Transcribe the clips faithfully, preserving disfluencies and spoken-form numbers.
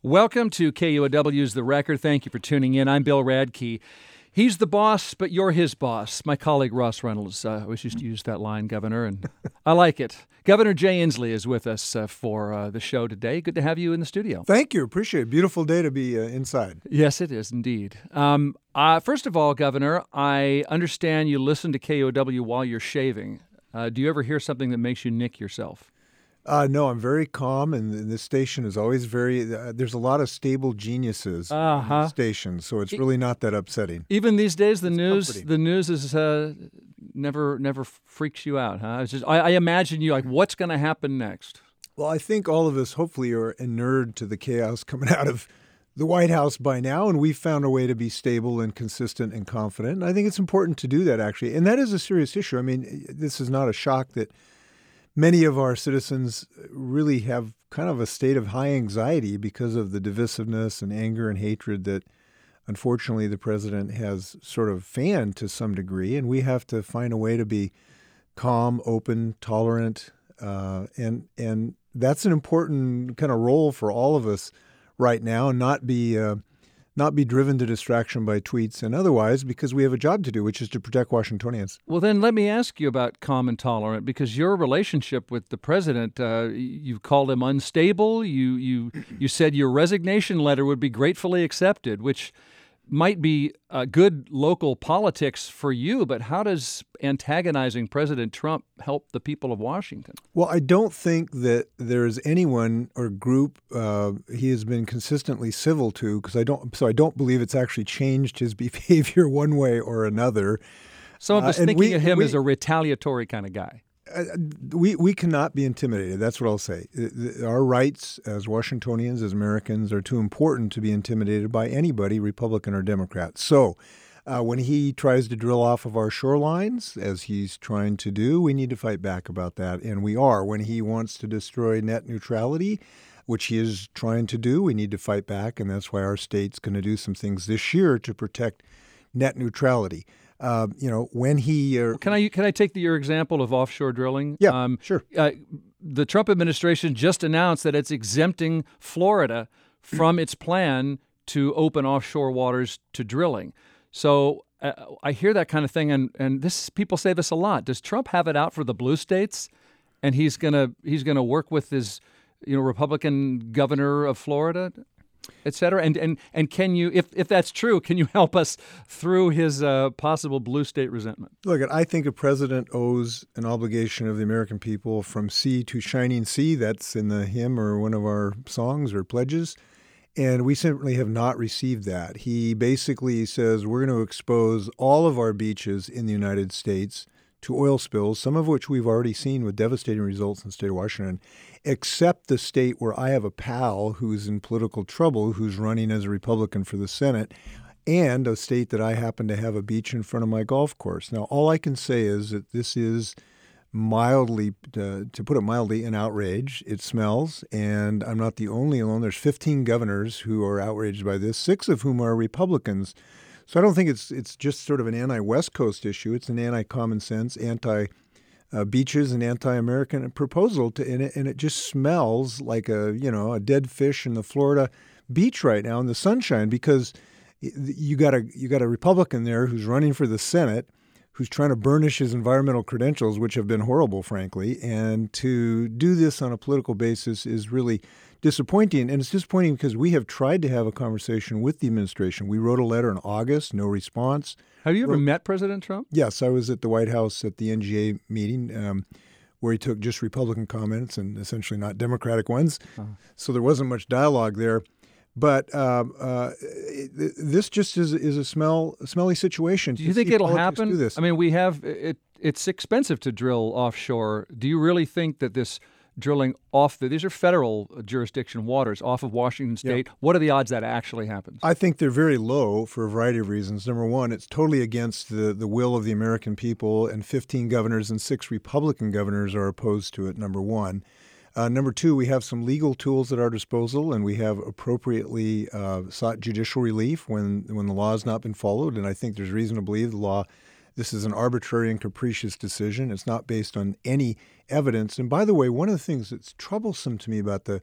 Welcome to K U O W's The Record. Thank you for tuning in. I'm Bill Radke. He's the boss, but you're his boss. My colleague Ross Reynolds uh, always used to use that line, Governor, and I like it. Governor Jay Inslee is with us uh, for uh, the show today. Good to have you in the studio. Thank you. Appreciate it. Beautiful day to be uh, inside. Yes, it is indeed. Um, uh, first of all, Governor, I understand you listen to K U O W while you're shaving. Uh, do you ever hear something that makes you nick yourself? Uh, no, I'm very calm, and this station is always very, uh, there's a lot of stable geniuses uh-huh. in the station, so it's really not that upsetting. Even these days, the it's news comforting. the news is uh, never never freaks you out, huh? It's just, I, I imagine you like, what's going to happen next? Well, I think all of us hopefully are inured to the chaos coming out of the White House by now, and we've found a way to be stable and consistent and confident, and I think it's important to do that, actually, and that is a serious issue. I mean, this is not a shock that many of our citizens really have kind of a state of high anxiety because of the divisiveness and anger and hatred that, unfortunately, the president has sort of fanned to some degree. And we have to find a way to be calm, open, tolerant. Uh, and and that's an important kind of role for all of us right now, and not be uh, not be driven to distraction by tweets and otherwise, because we have a job to do, which is to protect Washingtonians. Well, then let me ask you about calm and tolerant, because your relationship with the president, uh, you called him unstable. You you you said your resignation letter would be gratefully accepted, which might be uh, good local politics for you, but how does antagonizing President Trump help the people of Washington? Well, I don't think that there's anyone or group uh, he has been consistently civil to, because I don't. So I don't believe it's actually changed his behavior one way or another. Some of us uh, thinking we, of him we, as a retaliatory kind of guy. Uh, we we cannot be intimidated. That's what I'll say. Our rights as Washingtonians, as Americans, are too important to be intimidated by anybody, Republican or Democrat. So uh, when he tries to drill off of our shorelines, as he's trying to do, we need to fight back about that, and we are. When he wants to destroy net neutrality, which he is trying to do, we need to fight back, and that's why our state's going to do some things this year to protect net neutrality. Uh, you know, when he... Uh, can I can I take the, your example of offshore drilling? Yeah, um, sure. Uh, the Trump administration just announced that it's exempting Florida from its plan to open offshore waters to drilling. So uh, I hear that kind of thing, and, and this people say this a lot. Does Trump have it out for the blue states, and he's gonna he's gonna work with his you know Republican governor of Florida, et cetera? And and and can you, if if that's true, can you help us through his uh, possible blue state resentment? Look, I think a president owes an obligation of the American people from sea to shining sea. That's in the hymn or one of our songs or pledges. And we simply have not received that. He basically says we're going to expose all of our beaches in the United States to oil spills, some of which we've already seen with devastating results in the state of Washington, except the state where I have a pal who's in political trouble, who's running as a Republican for the Senate, and a state that I happen to have a beach in front of my golf course. Now, all I can say is that this is mildly, uh, to put it mildly, an outrage. It smells, and I'm not the only one. There's fifteen governors who are outraged by this, six of whom are Republicans. So I don't think it's it's just sort of an anti-West Coast issue. It's an anti-common sense, anti-beaches, uh, and anti-American proposal, to, and, it, and it just smells like a you know a dead fish in the Florida beach right now in the sunshine, because you got a you got a Republican there who's running for the Senate, who's trying to burnish his environmental credentials, which have been horrible, frankly, and to do this on a political basis is really disappointing. And it's disappointing because we have tried to have a conversation with the administration. We wrote a letter in August, no response. Have you ever wrote, met President Trump? Yes, I was at the White House at the N G A meeting um, where he took just Republican comments and essentially not Democratic ones. Uh-huh. So there wasn't much dialogue there. But uh, uh, this just is is a smell a smelly situation. Do you think it'll happen? Do this. I mean, we have it. It's expensive to drill offshore. Do you really think that this drilling off the these are federal jurisdiction waters off of Washington State? Yeah. What are the odds that actually happens? I think they're very low for a variety of reasons. Number one, it's totally against the the will of the American people, and fifteen governors and six Republican governors are opposed to it. Number one. Uh, number two, we have some legal tools at our disposal, and we have appropriately uh, sought judicial relief when when the law has not been followed. And I think there's reason to believe the law, this is an arbitrary and capricious decision. It's not based on any evidence. And by the way, one of the things that's troublesome to me about the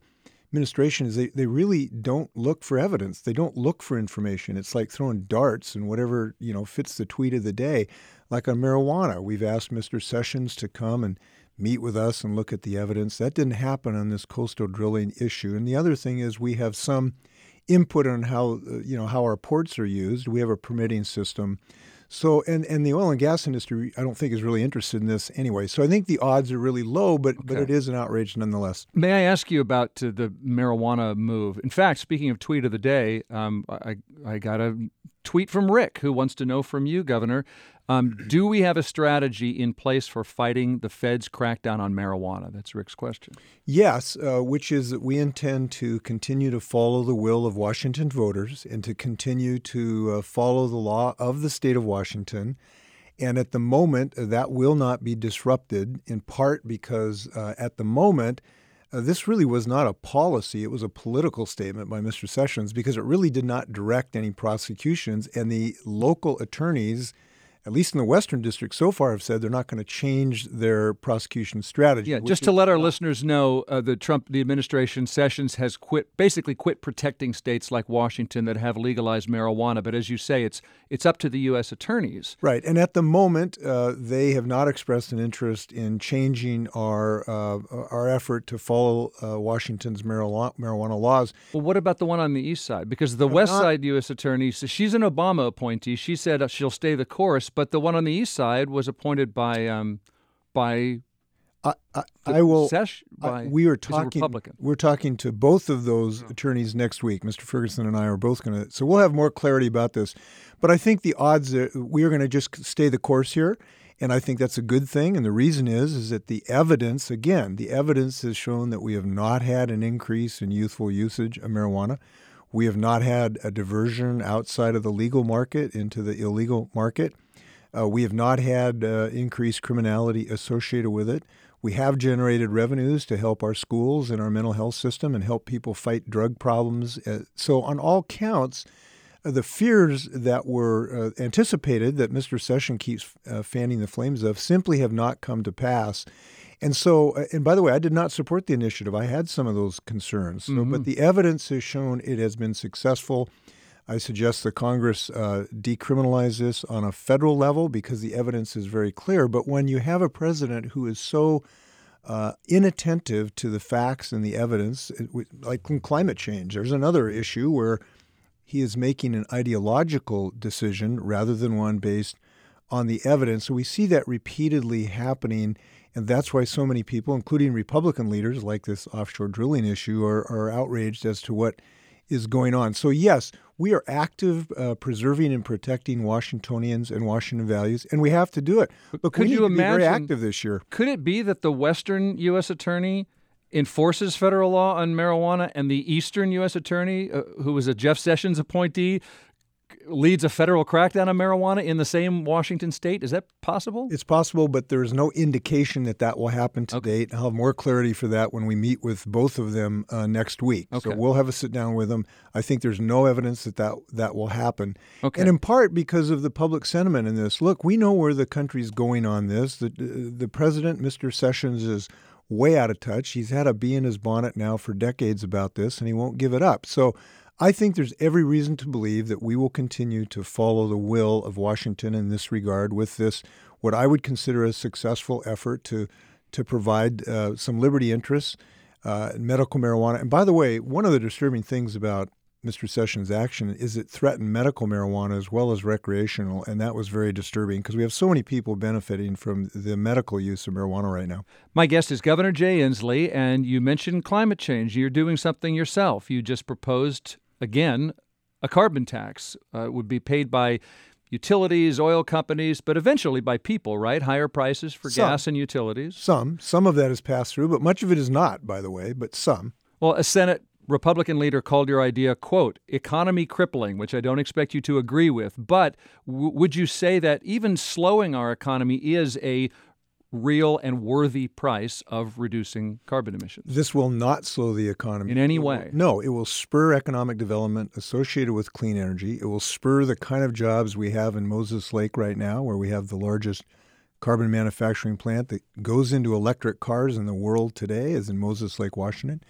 administration is they, they really don't look for evidence. They don't look for information. It's like throwing darts and whatever, you know, fits the tweet of the day. Like on marijuana, we've asked Mister Sessions to come and meet with us and look at the evidence. That didn't happen on this coastal drilling issue. And the other thing is we have some input on how, uh, you know, how our ports are used. We have a permitting system. So, and, and the oil and gas industry, I don't think is really interested in this anyway. So I think the odds are really low, but, okay. but it is an outrage nonetheless. May I ask you about uh, the marijuana move? In fact, speaking of tweet of the day, um, I, I got a tweet from Rick who wants to know from you, Governor, um, do we have a strategy in place for fighting the Fed's crackdown on marijuana? That's Rick's question. Yes, uh, which is that we intend to continue to follow the will of Washington voters and to continue to uh, follow the law of the state of Washington. And at the moment, uh, that will not be disrupted, in part because uh, at the moment, uh, this really was not a policy. It was a political statement by Mister Sessions because it really did not direct any prosecutions. And the local attorneys, at least in the Western District so far, have said they're not going to change their prosecution strategy. Yeah, just to let our listeners know, uh, the Trump, the administration, Sessions has quit, basically quit protecting states like Washington that have legalized marijuana. But as you say, it's it's up to the U S attorneys. Right, and at the moment, uh, they have not expressed an interest in changing our uh, our effort to follow uh, Washington's marijuana, marijuana laws. Well, what about the one on the east side? Because the West not, Side U S attorney, she's an Obama appointee. She said she'll stay the course. But the one on the east side was appointed by um, by. I, I, I will. Sesh, by, I, we are talking. Republican. We're talking to both of those attorneys next week. Mister Ferguson and I are both going to. So we'll have more clarity about this. But I think the odds are we are going to just stay the course here, and I think that's a good thing. And the reason is is that the evidence, again, the evidence has shown that we have not had an increase in youthful usage of marijuana. We have not had a diversion outside of the legal market into the illegal market. Uh, we have not had uh, increased criminality associated with it. We have generated revenues to help our schools and our mental health system and help people fight drug problems. Uh, so on all counts, uh, the fears that were uh, anticipated that Mister Sessions keeps uh, fanning the flames of simply have not come to pass. And so, uh, and by the way, I did not support the initiative. I had some of those concerns. So, mm-hmm. But the evidence has shown it has been successful. I suggest the Congress uh, decriminalize this on a federal level because the evidence is very clear. But when you have a president who is so uh, inattentive to the facts and the evidence, it, like in climate change, there's another issue where he is making an ideological decision rather than one based on the evidence. So we see that repeatedly happening, and that's why so many people, including Republican leaders like this offshore drilling issue, are, are outraged as to what is going on. So yes, we are active uh, preserving and protecting Washingtonians and Washington values, and we have to do it. But could we need you to imagine, be very active this year. Could it be that the Western U S attorney enforces federal law on marijuana and the Eastern U S attorney, uh, who was a Jeff Sessions appointee, leads a federal crackdown on marijuana in the same Washington state? Is that possible? It's possible, but there's no indication that that will happen to okay. date. I'll have more clarity for that when we meet with both of them uh, next week. Okay. So we'll have a sit down with them. I think there's no evidence that that, that will happen. Okay. And in part because of the public sentiment in this. Look, we know where the country's going on this. The, the president, Mister Sessions, is way out of touch. He's had a bee in his bonnet now for decades about this, and he won't give it up. So I think there's every reason to believe that we will continue to follow the will of Washington in this regard with this, what I would consider a successful effort to to provide uh, some liberty interests, uh, medical marijuana. And by the way, one of the disturbing things about Mister Sessions' action is it threatened medical marijuana as well as recreational, and that was very disturbing because we have so many people benefiting from the medical use of marijuana right now. My guest is Governor Jay Inslee, and you mentioned climate change. You're doing something yourself. You just proposed again, a carbon tax uh, would be paid by utilities, oil companies, but eventually by people, right? Higher prices for some, gas and utilities. Some. Some of that is passed through, but much of it is not, by the way, but some. Well, a Senate Republican leader called your idea, quote, economy crippling, which I don't expect you to agree with. But w- would you say that even slowing our economy is a real and worthy price of reducing carbon emissions? This will not slow the economy. In any way? No, it will spur economic development associated with clean energy. It will spur the kind of jobs we have in Moses Lake right now, where we have the largest carbon manufacturing plant that goes into electric cars in the world today, is in Moses Lake, Washington.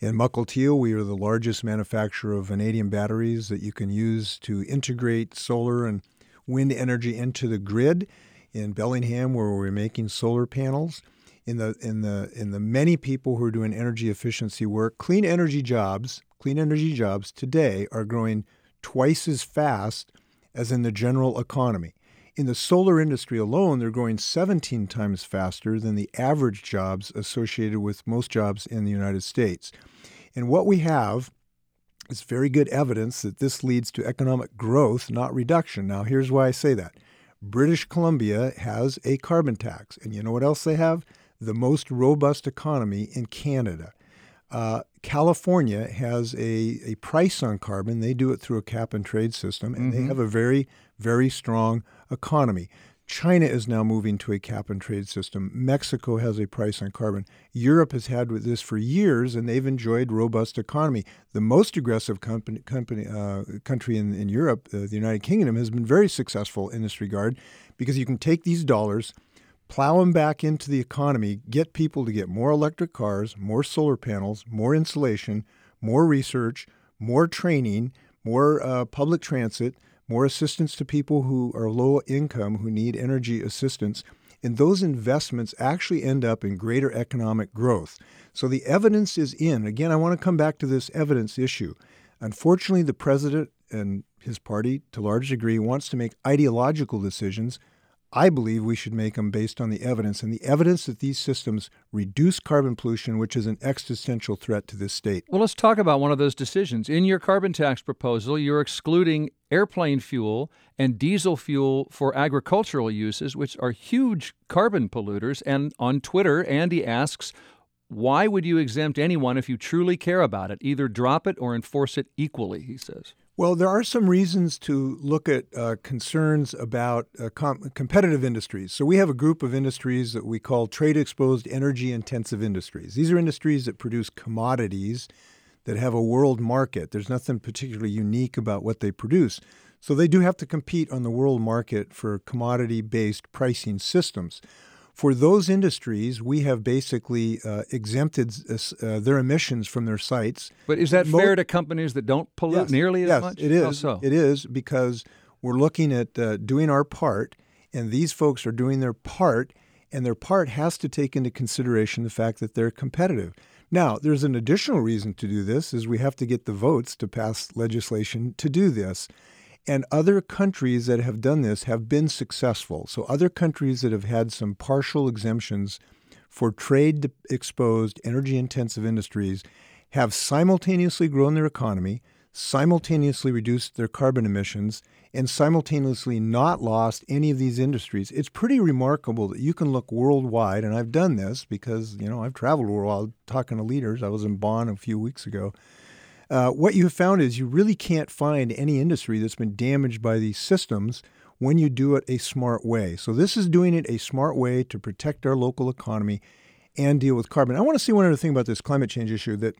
In Mukilteo, we are the largest manufacturer of vanadium batteries that you can use to integrate solar and wind energy into the grid. In Bellingham, where we're making solar panels. In the in the in the many people who are doing energy efficiency work, clean energy jobs, clean energy jobs today are growing twice as fast as in the general economy. In the solar industry alone, they're growing seventeen times faster than the average jobs associated with most jobs in the United States. And what we have is very good evidence that this leads to economic growth, not reduction. Now, here's why I say that. British Columbia has a carbon tax. And you know what else they have? The most robust economy in Canada. Uh, California has a, a price on carbon. They do it through a cap and trade system, and mm-hmm. they have a very, very strong economy. China is now moving to a cap and trade system. Mexico has a price on carbon. Europe has had with this for years, and they've enjoyed robust economy. The most aggressive company, company, uh, country in, in Europe, uh, the United Kingdom, has been very successful in this regard because you can take these dollars, plow them back into the economy, get people to get more electric cars, more solar panels, more insulation, more research, more training, more uh, public transit, more assistance to people who are low income, who need energy assistance. And those investments actually end up in greater economic growth. So the evidence is in. Again, I want to come back to this evidence issue. Unfortunately, the president and his party, to a large degree, wants to make ideological decisions. I believe we should make them based on the evidence, and the evidence that these systems reduce carbon pollution, which is an existential threat to this state. Well, let's talk about one of those decisions. In your carbon tax proposal, you're excluding airplane fuel and diesel fuel for agricultural uses, which are huge carbon polluters. And on Twitter, Andy asks, why would you exempt anyone if you truly care about it? Either drop it or enforce it equally, he says. Well, there are some reasons to look at uh, concerns about uh, com- competitive industries. So we have a group of industries that we call trade-exposed energy-intensive industries. These are industries that produce commodities that have a world market. There's nothing particularly unique about what they produce. So they do have to compete on the world market for commodity-based pricing systems. For those industries, we have basically uh, exempted uh, their emissions from their sites. But is that Mo- fair to companies that don't pollute yes, nearly as yes, much? Yes, it is. How so? It is because we're looking at uh, doing our part, and these folks are doing their part, and their part has to take into consideration the fact that they're competitive. Now, there's an additional reason to do this, is we have to get the votes to pass legislation to do this. And other countries that have done this have been successful. So other countries that have had some partial exemptions for trade-exposed, energy-intensive industries have simultaneously grown their economy, simultaneously reduced their carbon emissions, and simultaneously not lost any of these industries. It's pretty remarkable that you can look worldwide, and I've done this because, you know, I've traveled worldwide talking to leaders. I was in Bonn a few weeks ago. Uh, what you have found is you really can't find any industry that's been damaged by these systems when you do it a smart way. So this is doing it a smart way to protect our local economy and deal with carbon. I want to say one other thing about this climate change issue that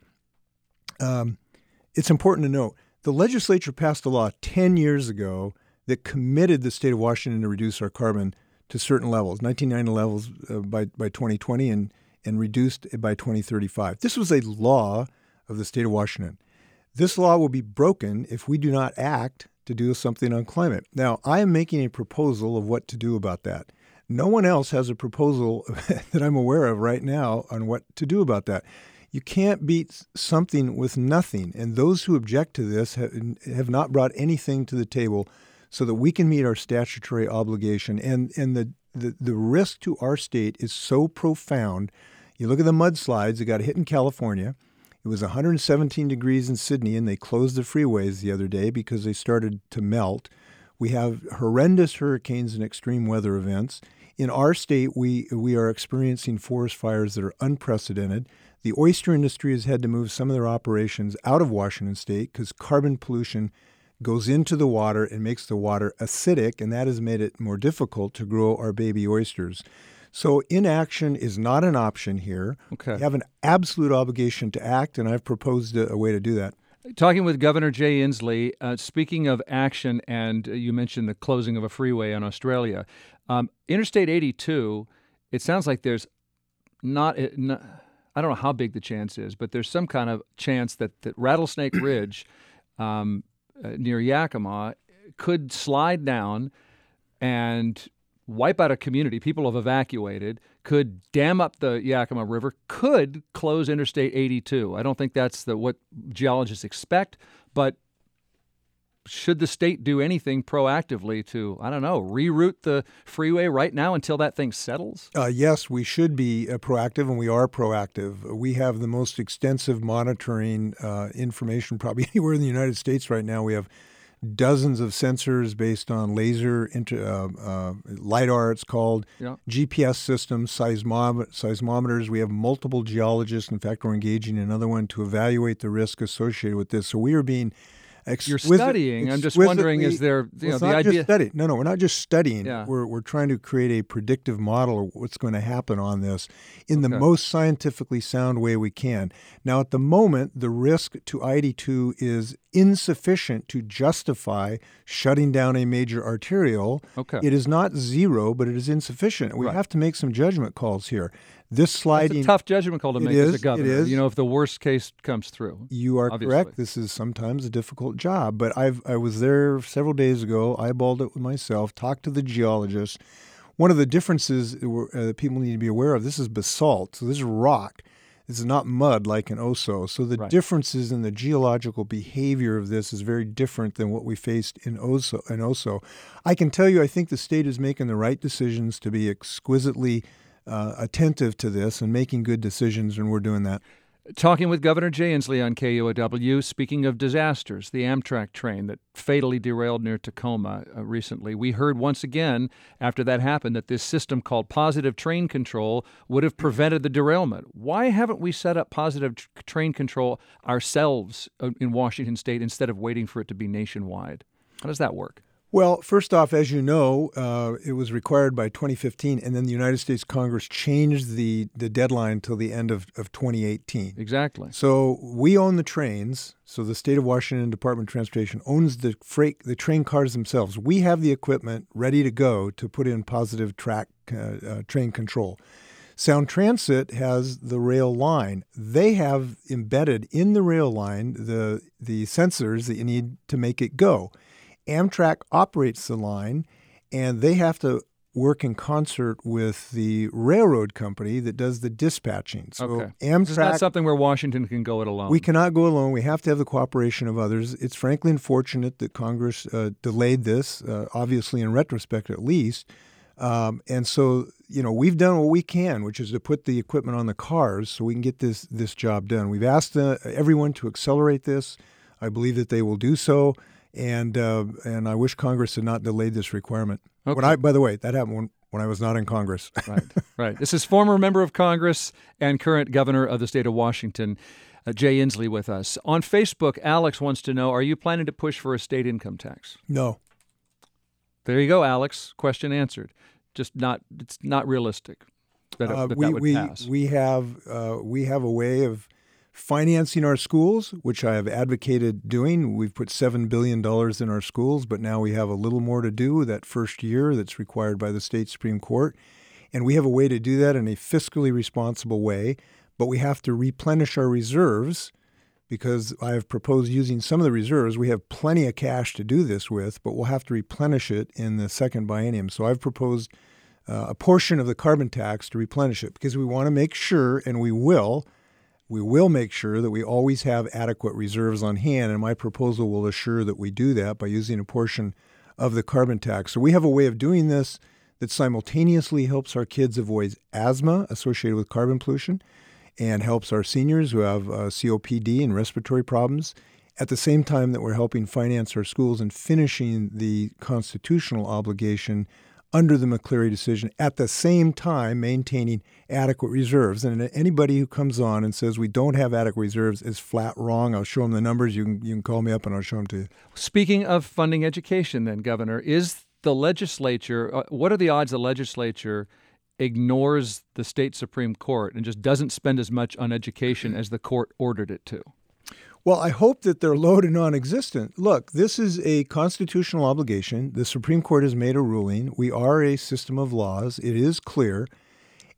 um, it's important to note. The legislature passed a law ten years ago that committed the state of Washington to reduce our carbon to certain levels, nineteen ninety levels uh, by, by twenty twenty and, and reduced it by twenty thirty-five. This was a law of the state of Washington. This law will be broken if we do not act to do something on climate. Now, I am making a proposal of what to do about that. No one else has a proposal that I'm aware of right now on what to do about that. You can't beat something with nothing, and those who object to this have, have not brought anything to the table so that we can meet our statutory obligation. And, and the, the, the risk to our state is so profound. You look at the mudslides that got hit in California. It was one hundred seventeen degrees in Sydney, and they closed the freeways the other day because they started to melt. We have horrendous hurricanes and extreme weather events. In our state, we we are experiencing forest fires that are unprecedented. The oyster industry has had to move some of their operations out of Washington state because carbon pollution goes into the water and makes the water acidic, and that has made it more difficult to grow our baby oysters. So inaction is not an option here. Okay. We have an absolute obligation to act, and I've proposed a, a way to do that. Talking with Governor Jay Inslee, uh, speaking of action, and uh, you mentioned the closing of a freeway in Australia. Um, Interstate eighty-two, it sounds like there's not, not I don't know how big the chance is, but there's some kind of chance that, that Rattlesnake Ridge um, uh, near Yakima could slide down and wipe out a community. People have evacuated, could dam up the Yakima River, could close Interstate eighty-two. I don't think that's the what geologists expect, but should the state do anything proactively to, I don't know, reroute the freeway right now until that thing settles? Uh, yes, we should be uh, proactive, and we are proactive. We have the most extensive monitoring uh, information probably anywhere in the United States right now. We have dozens of sensors based on laser, inter, uh, uh, LIDAR, it's called, yeah. G P S systems, seismom- seismometers. We have multiple geologists. In fact, we're engaging another one to evaluate the risk associated with this. So we are being exquisite, You're studying. I'm just wondering, is there, you know, it's the not idea? Just study. No, no, we're not just studying. Yeah. We're we're trying to create a predictive model of what's going to happen on this in Okay. the most scientifically sound way we can. Now, at the moment, the risk to I eighty-two is insufficient to justify shutting down a major arterial. Okay. It is not zero, but it is insufficient. We Right. have to make some judgment calls here. This sliding. It's a tough judgment call to It make is, as a it governor. is. You know, if the worst case comes through. You are obviously. correct. This is sometimes a difficult job, but I've I was there several days ago, eyeballed it with myself, talked to the geologists. One of the differences that we're- uh, that people need to be aware of, this is basalt, so this is rock. This is not mud like an Oso. So the Right. differences in the geological behavior of this is very different than what we faced in Oso. In Oso. I can tell you, I think the state is making the right decisions to be exquisitely uh, attentive to this and making good decisions, and we're doing that. Talking with Governor Jay Inslee on K U O W, speaking of disasters, the Amtrak train that fatally derailed near Tacoma uh, recently. We heard once again after that happened that this system called positive train control would have prevented the derailment. Why haven't we set up positive tr- train control ourselves uh, in Washington State instead of waiting for it to be nationwide? How does that work? Well, first off, as you know, uh, it was required by twenty fifteen, and then the United States Congress changed the, the deadline till the end of, of twenty eighteen. Exactly. So we own the trains. So the state of Washington Department of Transportation owns the freight, the train cars themselves. We have the equipment ready to go to put in positive track uh, uh, train control. Sound Transit has the rail line. They have embedded in the rail line the the sensors that you need to make it go. Amtrak operates the line, and they have to work in concert with the railroad company that does the dispatching. So Okay. Amtrak, It's not something where Washington can go it alone. we cannot go alone. We have to have the cooperation of others. It's frankly unfortunate that Congress uh, delayed this, uh, obviously in retrospect at least. Um, and so, you know, we've done what we can, which is to put the equipment on the cars so we can get this this job done. We've asked uh, everyone to accelerate this. I believe that they will do so. And uh, and I wish Congress had not delayed this requirement. Okay. When I, by the way, that happened when, when I was not in Congress. Right, right. This is former member of Congress and current governor of the state of Washington, uh, Jay Inslee, with us. On Facebook, Alex wants to know, are you planning to push for a state income tax? No. There you go, Alex. Question answered. Just not, it's not realistic that, it, Uh, that, we, that would we, pass. we have uh, we have a way of financing our schools, which I have advocated doing. We've put seven billion dollars in our schools, but now we have a little more to do that first year that's required by the state Supreme Court. And we have a way to do that in a fiscally responsible way, but we have to replenish our reserves because I have proposed using some of the reserves. We have plenty of cash to do this with, but we'll have to replenish it in the second biennium. So I've proposed uh, a portion of the carbon tax to replenish it because we want to make sure, and we will, we will make sure that we always have adequate reserves on hand. And my proposal will assure that we do that by using a portion of the carbon tax. So we have a way of doing this that simultaneously helps our kids avoid asthma associated with carbon pollution and helps our seniors who have uh, C O P D and respiratory problems, at the same time that we're helping finance our schools and finishing the constitutional obligation under the McCleary decision, at the same time maintaining adequate reserves. And anybody who comes on and says we don't have adequate reserves is flat wrong. I'll show them the numbers. You can, you can call me up and I'll show them to you. Speaking of funding education then, Governor, is the legislature, uh, what are the odds the legislature ignores the state Supreme Court and just doesn't spend as much on education as the court ordered it to? Well, I hope that they're low to non-existent. Look, this is a constitutional obligation. The Supreme Court has made a ruling. We are a system of laws. It is clear.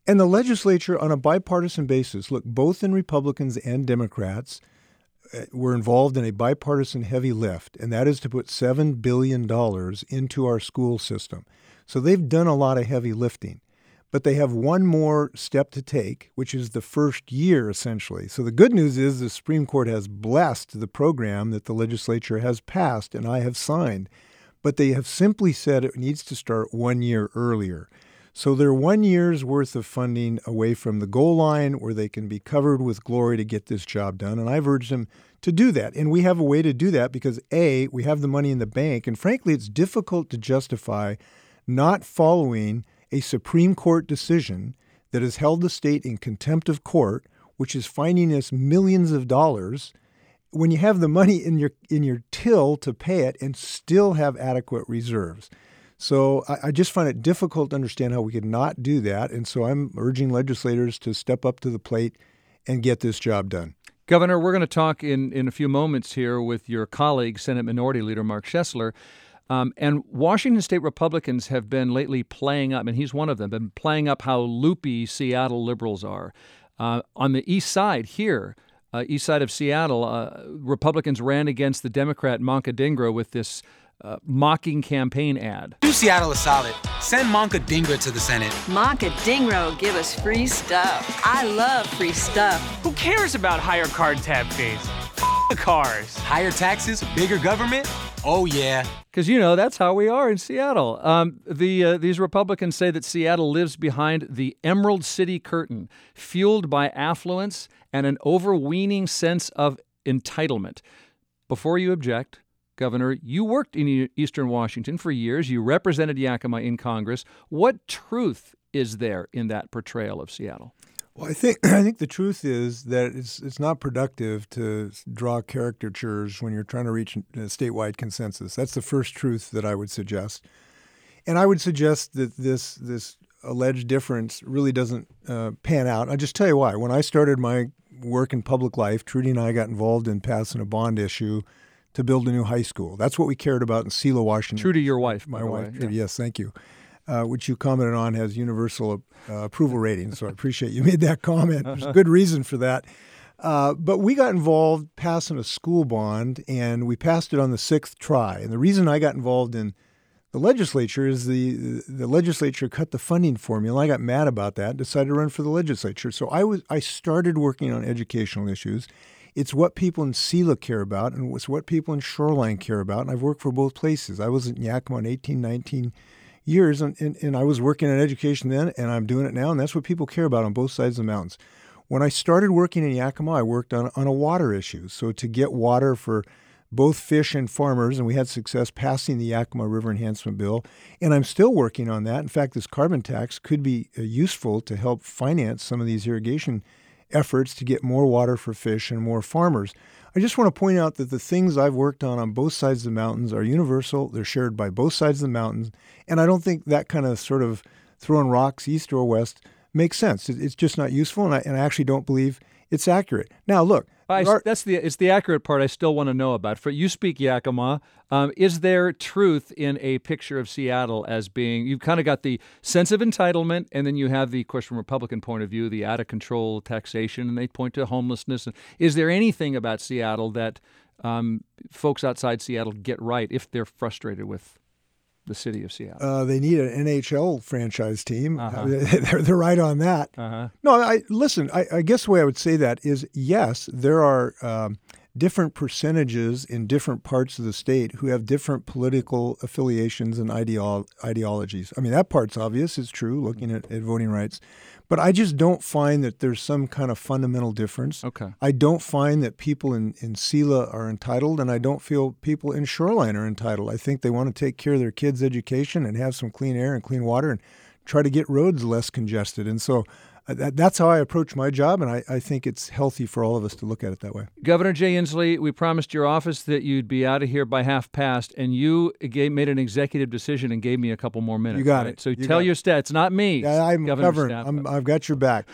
And the legislature, on a bipartisan basis, look, both in Republicans and Democrats, uh, were involved in a bipartisan heavy lift, and that is to put seven billion dollars into our school system. So they've done a lot of heavy lifting. But they have one more step to take, which is the first year, essentially. So the good news is the Supreme Court has blessed the program that the legislature has passed and I have signed. But they have simply said it needs to start one year earlier. So they're one year's worth of funding away from the goal line where they can be covered with glory to get this job done. And I've urged them to do that. And we have a way to do that because, A, we have the money in the bank. And frankly, it's difficult to justify not following a Supreme Court decision that has held the state in contempt of court, which is fining us millions of dollars, when you have the money in your in your till to pay it and still have adequate reserves. So I, I just find it difficult to understand how we could not do that. And so I'm urging legislators to step up to the plate and get this job done. Governor, we're going to talk in, in a few moments here with your colleague, Senate Minority Leader Mark Schesler. Um, and Washington State Republicans have been lately playing up, and he's one of them, been playing up how loopy Seattle liberals are. Uh, on the east side here, uh, east side of Seattle, uh, Republicans ran against the Democrat Manka Dhingra with this uh, mocking campaign ad. Do Seattle a solid. Send Manka Dhingra to the Senate. Manka Dhingra will give us free stuff. I love free stuff. Who cares about higher card tab fees? F- the cars. Higher taxes, bigger government? Oh, yeah. Because, you know, that's how we are in Seattle. Um, the uh, These Republicans say that Seattle lives behind the Emerald City curtain, fueled by affluence and an overweening sense of entitlement. Before you object, Governor, you worked in Eastern Washington for years. You represented Yakima in Congress. What truth is there in that portrayal of Seattle? Well, I think I think the truth is that it's it's not productive to draw caricatures when you're trying to reach a statewide consensus. That's the first truth that I would suggest, and I would suggest that this this alleged difference really doesn't uh, pan out. I'll just tell you why. When I started my work in public life, Trudy and I got involved in passing a bond issue to build a new high school. That's what we cared about in Selah, Washington. Trudy, your wife, my by the wife. way. Trudy, Yeah. yes, thank you. Uh, which you commented on has universal uh, approval rating. So I appreciate you made that comment. There's a good reason for that. Uh, but we got involved passing a school bond, and we passed it on the sixth try. And the reason I got involved in the legislature is the the legislature cut the funding formula. I got mad about that, decided to run for the legislature. So I was I started working on educational issues. It's what people in Selah care about, and it's what people in Shoreline care about. And I've worked for both places. I was in Yakima in eighteen, nineteen years, and, and, and I was working in education then, and I'm doing it now, and that's what people care about on both sides of the mountains. When I started working in Yakima, I worked on, on a water issue. So to get water for both fish and farmers, and we had success passing the Yakima River Enhancement Bill, and I'm still working on that. In fact, this carbon tax could be uh, useful to help finance some of these irrigation efforts to get more water for fish and more farmers. I just want to point out that the things I've worked on on both sides of the mountains are universal. They're shared by both sides of the mountains. And I don't think that kind of sort of throwing rocks east or west makes sense. It's just not useful, and I, and I actually don't believe it's accurate. Now, look. I, are, that's the it's the accurate part I still want to know about. For you speak Yakima. Um, is there truth in a picture of Seattle as being, you've kind of got the sense of entitlement, and then you have the, of course, from a Republican point of view, the out-of-control taxation, and they point to homelessness. Is there anything about Seattle that um, folks outside Seattle get right if they're frustrated with the city of Seattle? Uh, they need an N H L franchise team. Uh-huh. they're, they're right on that. Uh-huh. No, I listen, I, I guess the way I would say that is, yes, there are um, different percentages in different parts of the state who have different political affiliations and ideolo- ideologies. I mean, that part's obvious. It's true, looking at, at voting rights. But I just don't find that there's some kind of fundamental difference. Okay. I don't find that people in, in Selah are entitled, and I don't feel people in Shoreline are entitled. I think they want to take care of their kids' education and have some clean air and clean water and try to get roads less congested. And so uh, that, that's how I approach my job, and I, I think it's healthy for all of us to look at it that way. Governor Jay Inslee, we promised your office that you'd be out of here by half past, and you gave, made an executive decision and gave me a couple more minutes. You got right? it. So You tell got your it. stats, not me. Yeah, I'm Governor covering. Staff. I'm, I've got your back.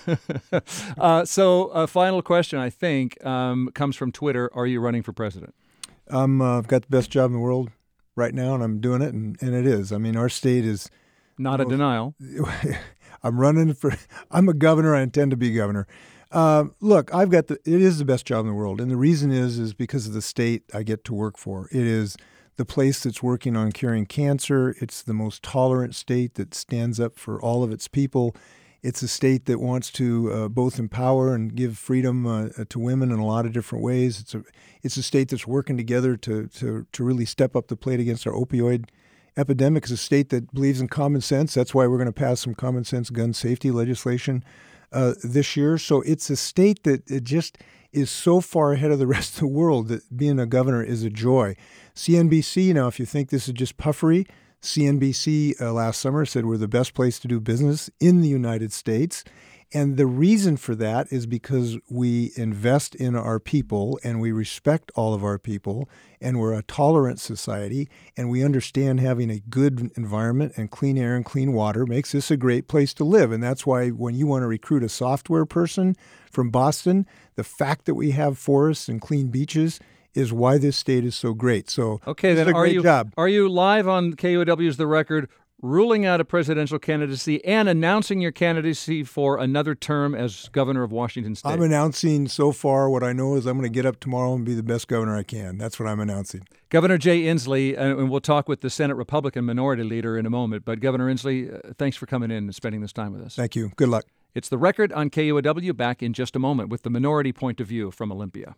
uh, so a final question, I think, um, comes from Twitter. Are you running for president? I'm, uh, I've got the best job in the world right now, and I'm doing it, and, and it is. I mean, our state is... Not a denial. I'm running for, I'm a governor. I intend to be governor. Uh, look, I've got the, it is the best job in the world. And the reason is, is because of the state I get to work for. It is the place that's working on curing cancer. It's the most tolerant state that stands up for all of its people. It's a state that wants to uh, both empower and give freedom uh, to women in a lot of different ways. It's a it's a state that's working together to to to really step up the plate against our opioid epidemic. It's a state that believes in common sense. That's why we're going to pass some common sense gun safety legislation uh, this year. So it's a state that it just is so far ahead of the rest of the world that being a governor is a joy. C N B C, now, if you think this is just puffery, C N B C uh, last summer said we're the best place to do business in the United States. And the reason for that is because we invest in our people and we respect all of our people and we're a tolerant society and we understand having a good environment and clean air and clean water makes this a great place to live. And that's why when you want to recruit a software person from Boston, the fact that we have forests and clean beaches is why this state is so great. So okay, then a are great you job. Are you live on K U O W's The Record, ruling out a presidential candidacy and announcing your candidacy for another term as governor of Washington State? I'm announcing so far what I know is I'm going to get up tomorrow and be the best governor I can. That's what I'm announcing. Governor Jay Inslee, and we'll talk with the Senate Republican Minority Leader in a moment. But Governor Inslee, uh, thanks for coming in and spending this time with us. Thank you. Good luck. It's The Record on K U O W. Back in just a moment with the minority point of view from Olympia.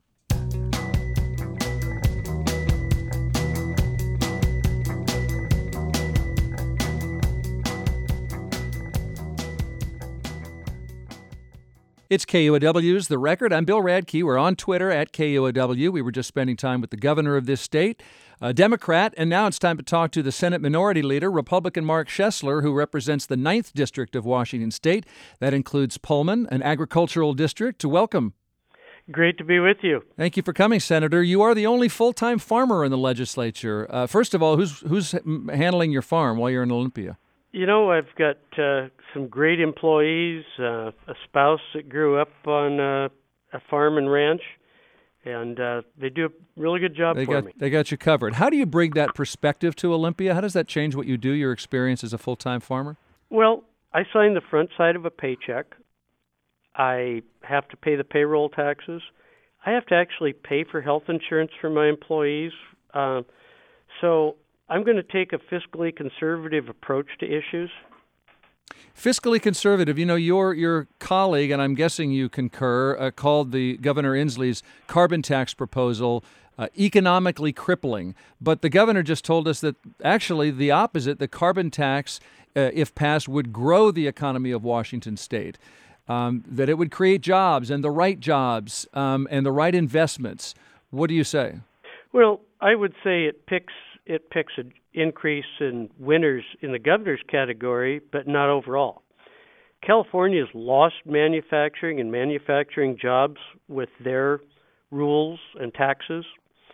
It's K U O W's The Record. I'm Bill Radke. We're on Twitter at K U O W. We were just spending time with the governor of this state, a Democrat, and now it's time to talk to the Senate Minority Leader, Republican Mark Schesler, who represents the ninth District of Washington State. That includes Pullman, an agricultural district. Welcome. Great to be with you. Thank you for coming, Senator. You are the only full-time farmer in the legislature. Uh, first of all, who's who's handling your farm while you're in Olympia? You know, I've got uh, some great employees, uh, a spouse that grew up on uh, a farm and ranch, and uh, they do a really good job they for got, me. They got you covered. How do you bring that perspective to Olympia? How does that change what you do, your experience as a full-time farmer? Well, I sign the front side of a paycheck. I have to pay the payroll taxes. I have to actually pay for health insurance for my employees. Uh, so I'm going to take a fiscally conservative approach to issues. Fiscally conservative. You know, your your colleague, and I'm guessing you concur, uh, called the Governor Inslee's carbon tax proposal uh, economically crippling. But the governor just told us that actually the opposite, the carbon tax, uh, if passed, would grow the economy of Washington State, um, that it would create jobs and the right jobs um, and the right investments. What do you say? Well, I would say it picks it picks an increase in winners in the governor's category, but not overall. California's lost manufacturing and manufacturing jobs with their rules and taxes.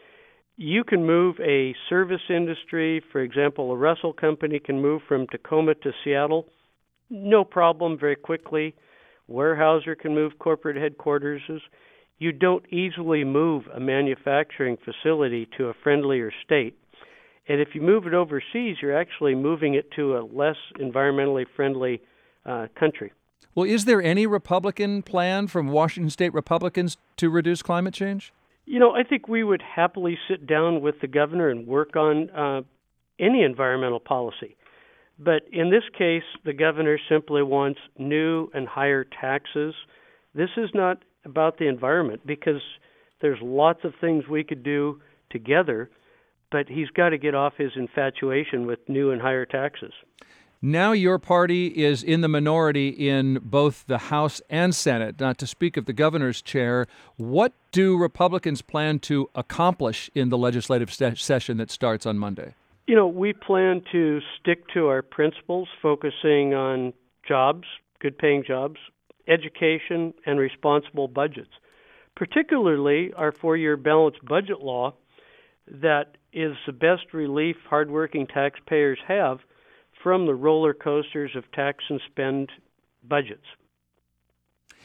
You can move a service industry, for example, a Russell company can move from Tacoma to Seattle, no problem, very quickly. Weyerhaeuser can move corporate headquarters. You don't easily move a manufacturing facility to a friendlier state. And if you move it overseas, you're actually moving it to a less environmentally friendly uh, country. Well, is there any Republican plan from Washington State Republicans to reduce climate change? You know, I think we would happily sit down with the governor and work on uh, any environmental policy. But in this case, the governor simply wants new and higher taxes. This is not about the environment because there's lots of things we could do together, but he's got to get off his infatuation with new and higher taxes. Now your party is in the minority in both the House and Senate. Not to speak of the governor's chair, what do Republicans plan to accomplish in the legislative st- session that starts on Monday? You know, we plan to stick to our principles, focusing on jobs, good-paying jobs, education, and responsible budgets, particularly our four-year balanced budget law that is the best relief hardworking taxpayers have from the roller coasters of tax and spend budgets.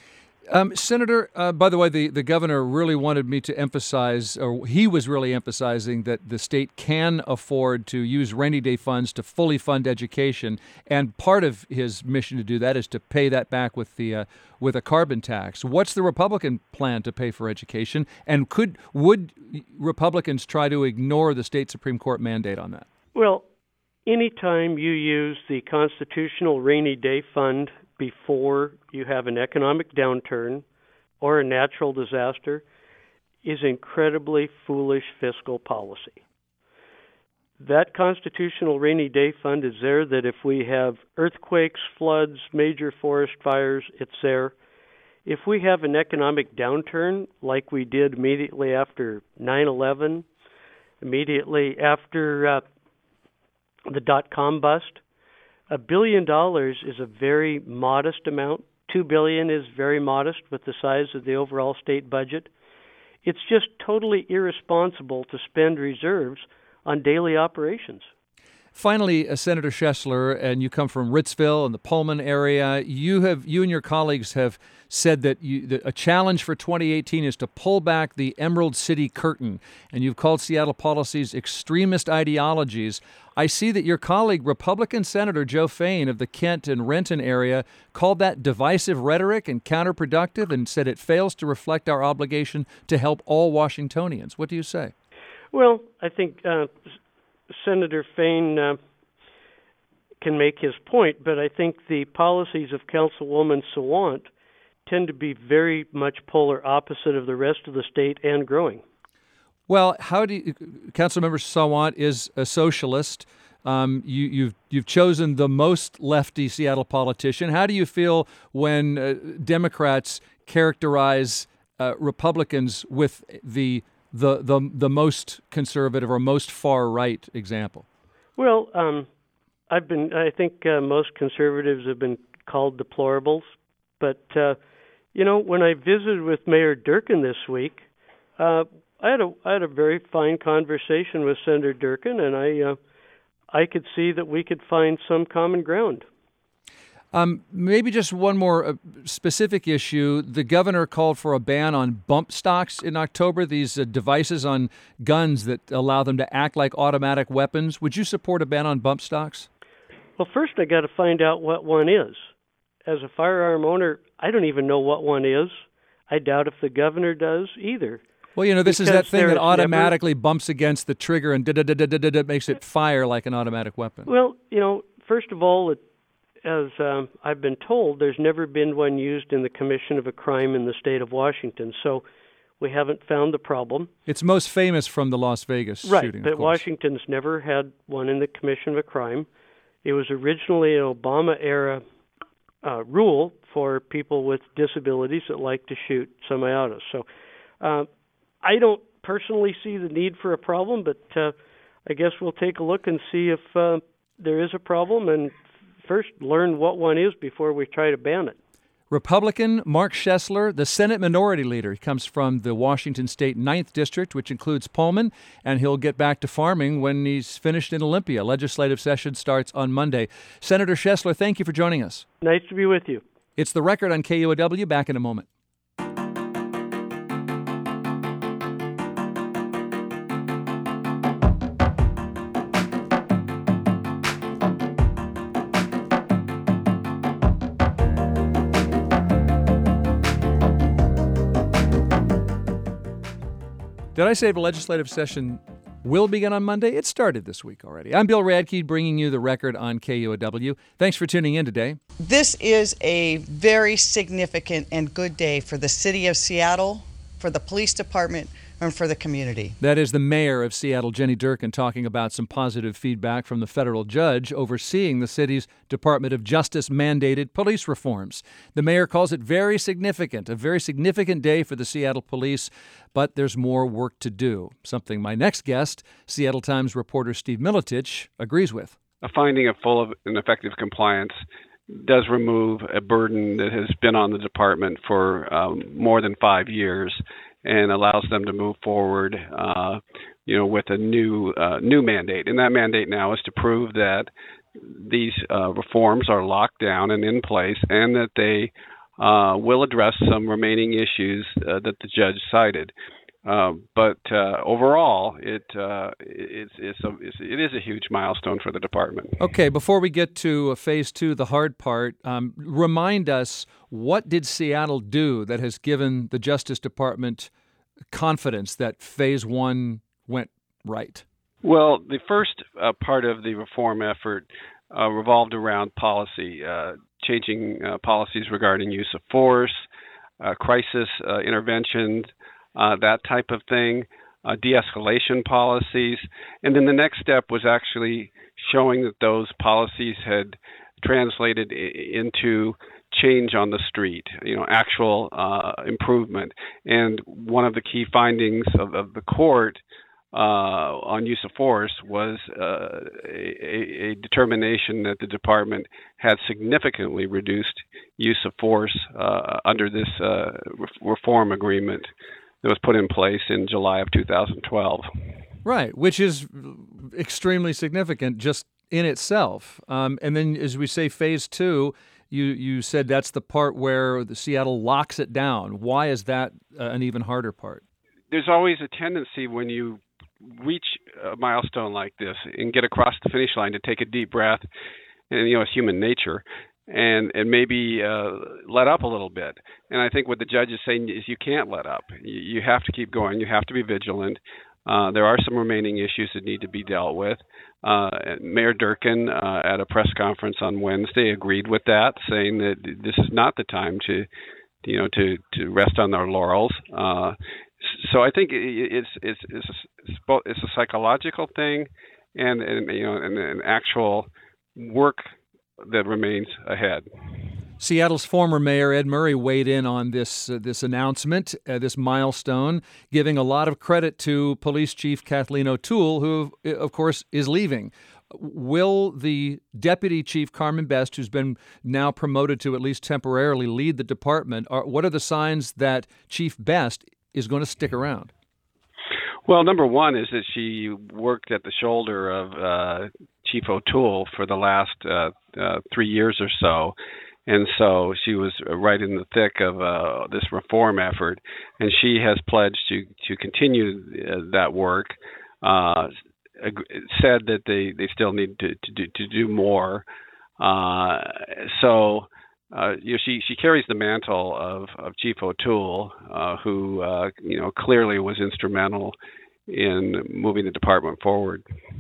Um, Senator, uh, by the way, the, the governor really wanted me to emphasize, or he was really emphasizing, that the state can afford to use rainy day funds to fully fund education, and part of his mission to do that is to pay that back with the uh, with a carbon tax. What's the Republican plan to pay for education, and could would Republicans try to ignore the state Supreme Court mandate on that? Well, anytime you use the constitutional rainy day fund before you have an economic downturn or a natural disaster is incredibly foolish fiscal policy. That constitutional rainy day fund is there that if we have earthquakes, floods, major forest fires, it's there. If we have an economic downturn like we did immediately after nine eleven, immediately after uh, the dot-com bust, a billion dollars is a very modest amount. Two billion is very modest with the size of the overall state budget. It's just totally irresponsible to spend reserves on daily operations. Finally, uh, Senator Shesler, and you come from Ritzville and the Pullman area. You have, you and your colleagues have said that, you, that a challenge for twenty eighteen is to pull back the Emerald City curtain, and you've called Seattle policies extremist ideologies. I see that your colleague, Republican Senator Joe Fain of the Kent and Renton area, called that divisive rhetoric and counterproductive and said it fails to reflect our obligation to help all Washingtonians. What do you say? Well, I think uh, Senator Fain uh, can make his point, but I think the policies of Councilwoman Sawant tend to be very much polar opposite of the rest of the state and growing. Well, how do you, Councilmember Sawant is a socialist. Um, you, you've you've chosen the most lefty Seattle politician. How do you feel when uh, Democrats characterize uh, Republicans with the the the the most conservative or most far right example? Well, um, I've been. I think uh, most conservatives have been called deplorables, but uh, you know, when I visited with Mayor Durkin this week, uh, I had a I had a very fine conversation with Senator Durkin, and I uh, I could see that we could find some common ground. Um, maybe just one more uh, specific issue. The governor called for a ban on bump stocks in October, these uh, devices on guns that allow them to act like automatic weapons. Would you support a ban on bump stocks? Well, first I got to find out what one is. As a firearm owner, I don't even know what one is. I doubt if the governor does either. Well, you know, this because is that thing that there's automatically never... bumps against the trigger and da-da-da-da-da-da makes it fire like an automatic weapon. Well, you know, first of all, it, as um, I've been told, there's never been one used in the commission of a crime in the state of Washington, so we haven't found the problem. It's most famous from the Las Vegas right, shooting, but Washington's never had one in the commission of a crime. It was originally an Obama-era uh, rule for people with disabilities that like to shoot semi-autos. So uh, I don't personally see the need for a problem, but uh, I guess we'll take a look and see if uh, there is a problem and first learn what one is before we try to ban it. Republican Mark Shesler, the Senate Minority Leader. He comes from the Washington State ninth District, which includes Pullman, and he'll get back to farming when he's finished in Olympia. Legislative session starts on Monday. Senator Shesler, thank you for joining us. Nice to be with you. It's The Record on K U O W. Back in a moment. Did I say the legislative session will begin on Monday? It started this week already. I'm Bill Radke, bringing you The Record on K U O W. Thanks for tuning in today. This is a very significant and good day for the city of Seattle, for the police department, and for the community. That is the mayor of Seattle, Jenny Durkin, talking about some positive feedback from the federal judge overseeing the city's Department of Justice mandated police reforms. The mayor calls it very significant, a very significant day for the Seattle police, but there's more work to do, something my next guest, Seattle Times reporter Steve Militich, agrees with. A finding of full and effective compliance does remove a burden that has been on the department for um, more than five years and allows them to move forward, uh, you know, with a new uh, new mandate. And that mandate now is to prove that these uh, reforms are locked down and in place and that they uh, will address some remaining issues uh, that the judge cited. Uh, but uh, overall, it uh, it's, it's a, it's, it is a huge milestone for the department. Okay, before we get to uh, phase two, the hard part, um, remind us, what did Seattle do that has given the Justice Department confidence that phase one went right? Well, the first uh, part of the reform effort uh, revolved around policy, uh, changing uh, policies regarding use of force, uh, crisis uh, interventions, Uh, that type of thing, uh, de-escalation policies. And then the next step was actually showing that those policies had translated I- into change on the street, you know, actual uh, improvement. And one of the key findings of, of the court uh, on use of force was uh, a, a determination that the department had significantly reduced use of force uh, under this uh, reform agreement that was put in place in July of two thousand twelve. Right, which is extremely significant just in itself. Um, and then, as we say, phase two, you, you said that's the part where the Seattle locks it down. Why is that uh, an even harder part? There's always a tendency when you reach a milestone like this and get across the finish line to take a deep breath, and you know, it's human nature, and and maybe uh, let up a little bit. And I think what the judge is saying is you can't let up. You, you have to keep going. You have to be vigilant. Uh, there are some remaining issues that need to be dealt with. Uh, Mayor Durkin, uh, at a press conference on Wednesday, agreed with that, saying that this is not the time to, you know, to, to rest on their laurels. Uh, so I think it's it's it's a, it's a psychological thing, and, and you know, and an actual work that remains ahead. Seattle's former mayor Ed Murray weighed in on this uh, this announcement, uh, this milestone, giving a lot of credit to Police Chief Kathleen O'Toole, who, of course, is leaving. Will the Deputy Chief Carmen Best, who's been now promoted to at least temporarily lead the department, are, what are the signs that Chief Best is going to stick around? Well, number one is that she worked at the shoulder of uh, Chief O'Toole for the last uh, uh, three years or so. And so she was right in the thick of uh, this reform effort, and she has pledged to, to continue uh, that work, uh, said that they, they still need to, to, do, to do more. Uh, so uh, you know, she, she carries the mantle of, of Chief O'Toole, uh, who uh, you know clearly was instrumental in moving the department forward.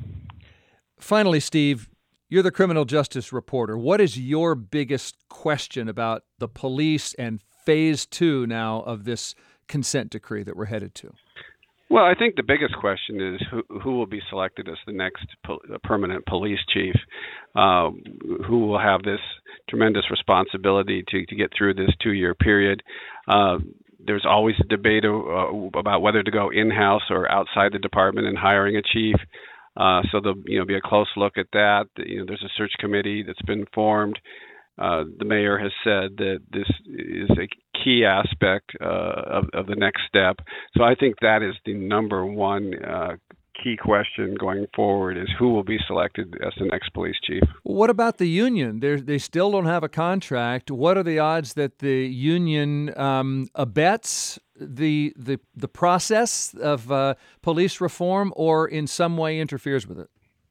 Finally, Steve, you're the criminal justice reporter. What is your biggest question about the police and phase two now of this consent decree that we're headed to? Well, I think the biggest question is who, who will be selected as the next po- permanent police chief, uh, who will have this tremendous responsibility to, to get through this two-year period. Uh, there's always a debate uh, about whether to go in-house or outside the department in hiring a chief. Uh, so there'll you know be a close look at that. You know, there's a search committee that's been formed. Uh, the mayor has said that this is a key aspect uh, of, of the next step. So I think that is the number one uh, key question going forward: is who will be selected as the next police chief. What about the union? They're, they still don't have a contract. What are the odds that the union um, abets the the the process of uh, police reform, or in some way interferes with it?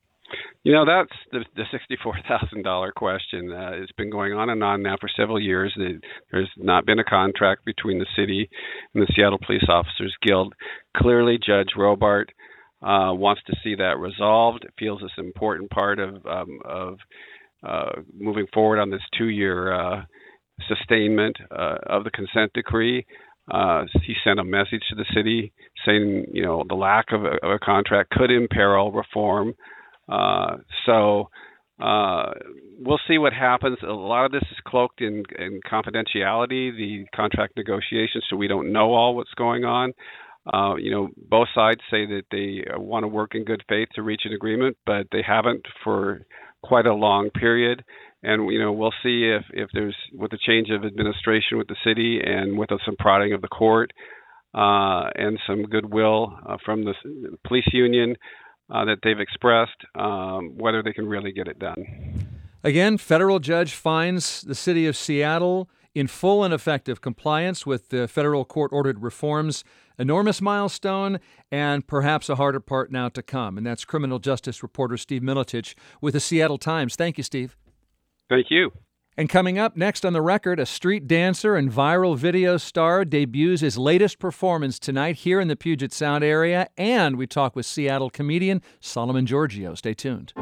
You know, that's the, the sixty-four thousand dollars question. Uh, it's been going on and on now for several years. There's not been a contract between the city and the Seattle Police Officers Guild. Clearly, Judge Robart uh, wants to see that resolved. It feels it's an important part of um, of uh, moving forward on this two-year uh, sustainment uh, of the consent decree. Uh, he sent a message to the city saying, you know, the lack of a, of a contract could imperil reform. Uh, so uh, we'll see what happens. A lot of this is cloaked in, in confidentiality, the contract negotiations, so we don't know all what's going on. Uh, you know, both sides say that they want to work in good faith to reach an agreement, but they haven't for quite a long period. And, you know, we'll see if, if there's, with the change of administration with the city and with some prodding of the court uh, and some goodwill uh, from the police union uh, that they've expressed, um, whether they can really get it done. Again, federal judge finds the city of Seattle in full and effective compliance with the federal court-ordered reforms. Enormous milestone, and perhaps a harder part now to come. And that's criminal justice reporter Steve Miletich with the Seattle Times. Thank you, Steve. Thank you. And coming up next on the record, a street dancer and viral video star debuts his latest performance tonight here in the Puget Sound area. And we talk with Seattle comedian Solomon Giorgio. Stay tuned.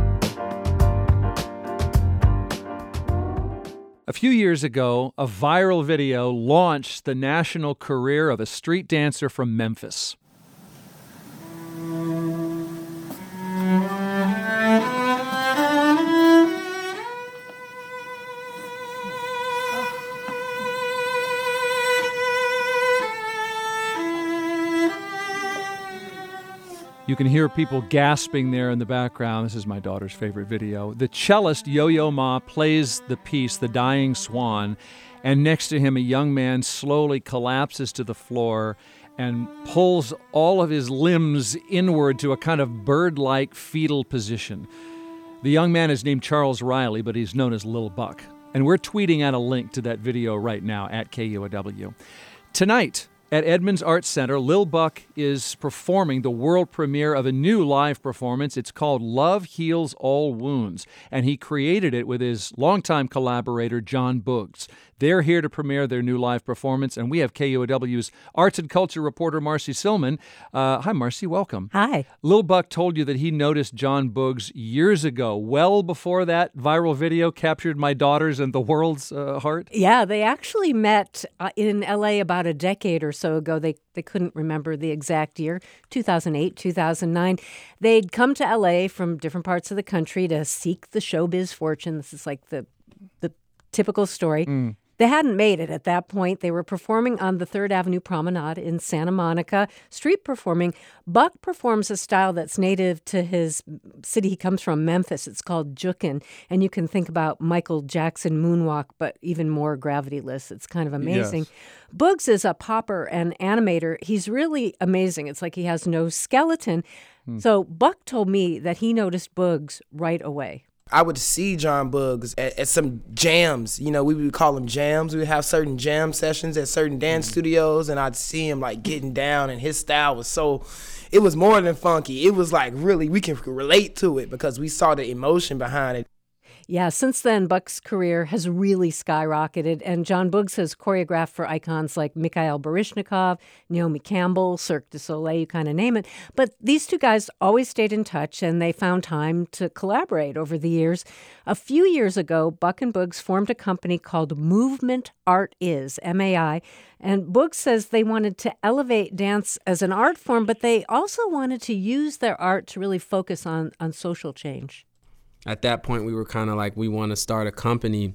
A few years ago, a viral video launched the national career of a street dancer from Memphis. You can hear people gasping there in the background. This is my daughter's favorite video. The cellist Yo-Yo Ma plays the piece, The Dying Swan, and next to him a young man slowly collapses to the floor and pulls all of his limbs inward to a kind of bird-like fetal position. The young man is named Charles Riley, but he's known as Lil Buck. And we're tweeting out a link to that video right now at K U O W. Tonight, at Edmonds Arts Center, Lil Buck is performing the world premiere of a new live performance. It's called Love Heals All Wounds, and he created it with his longtime collaborator, John Boogs. They're here to premiere their new live performance, and we have K U O W's arts and culture reporter, Marcy Silman. Uh, hi, Marcy. Welcome. Hi. Lil Buck told you that he noticed John Boogs years ago, well before that viral video captured my daughter's and the world's uh, heart. Yeah, they actually met uh, in L A about a decade or so ago. They they couldn't remember the exact year, two thousand eight, two thousand nine. They'd come to L A from different parts of the country to seek the showbiz fortune. This is like the the typical story. Mm. They hadn't made it at that point. They were performing on the Third Avenue Promenade in Santa Monica, street performing. Buck performs a style that's native to his city he comes from, Memphis. It's called jukin, and you can think about Michael Jackson moonwalk, but even more gravity-less. It's kind of amazing. Yes. Boogs is a popper and animator. He's really amazing. It's like he has no skeleton. Hmm. So Buck told me that he noticed Boogs right away. I would see John Boogs at, at some jams. You know, we would call them jams. We would have certain jam sessions at certain dance mm-hmm. studios, and I'd see him like getting down, and his style was so, it was more than funky. It was like really, we can relate to it because we saw the emotion behind it. Yeah, since then, Buck's career has really skyrocketed, and John Boogs has choreographed for icons like Mikhail Baryshnikov, Naomi Campbell, Cirque du Soleil, you kind of name it. But these two guys always stayed in touch, and they found time to collaborate over the years. A few years ago, Buck and Boogs formed a company called Movement Art Is, M A I, and Boogs says they wanted to elevate dance as an art form, but they also wanted to use their art to really focus on, on social change. At that point, we were kind of like, we want to start a company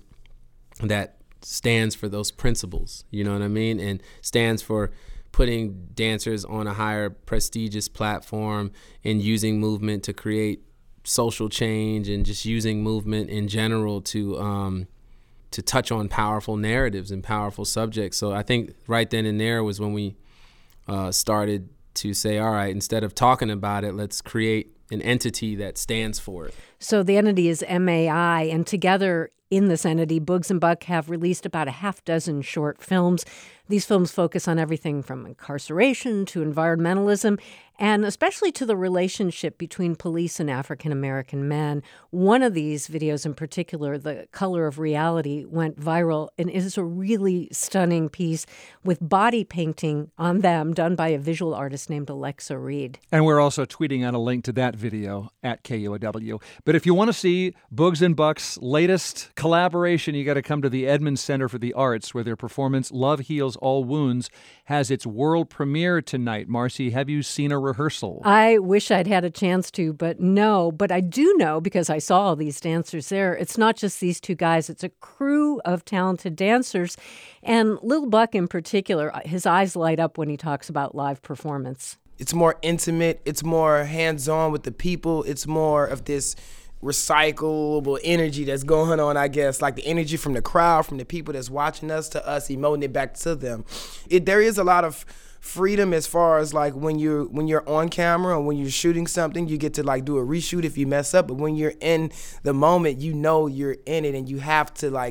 that stands for those principles, you know what I mean? And stands for putting dancers on a higher prestigious platform and using movement to create social change and just using movement in general to um, to touch on powerful narratives and powerful subjects. So I think right then and there was when we uh, started to say, all right, instead of talking about it, let's create an entity that stands for it. So the entity is M A I, and together in this entity, Boogs and Buck have released about a half dozen short films. These films focus on everything from incarceration to environmentalism, and especially to the relationship between police and African-American men. One of these videos in particular, The Color of Reality, went viral, and it is a really stunning piece with body painting on them done by a visual artist named Alexa Reed. And we're also tweeting out a link to that video at K U O W. But if you want to see Boogs and Buck's latest collaboration, you got to come to the Edmonds Center for the Arts, where their performance, Love Heals All Wounds, has its world premiere tonight. Marcy, have you seen a rehearsal? I wish I'd had a chance to, but no. But I do know, because I saw all these dancers there, it's not just these two guys. It's a crew of talented dancers. And Lil Buck in particular, his eyes light up when he talks about live performance. It's more intimate. It's more hands-on with the people. It's more of this recyclable energy that's going on, I guess, like the energy from the crowd, from the people that's watching us to us, emoting it back to them. It, there is a lot of freedom as far as like when you're when you're on camera or when you're shooting something, you get to like do a reshoot if you mess up. But when you're in the moment, you know you're in it, and you have to like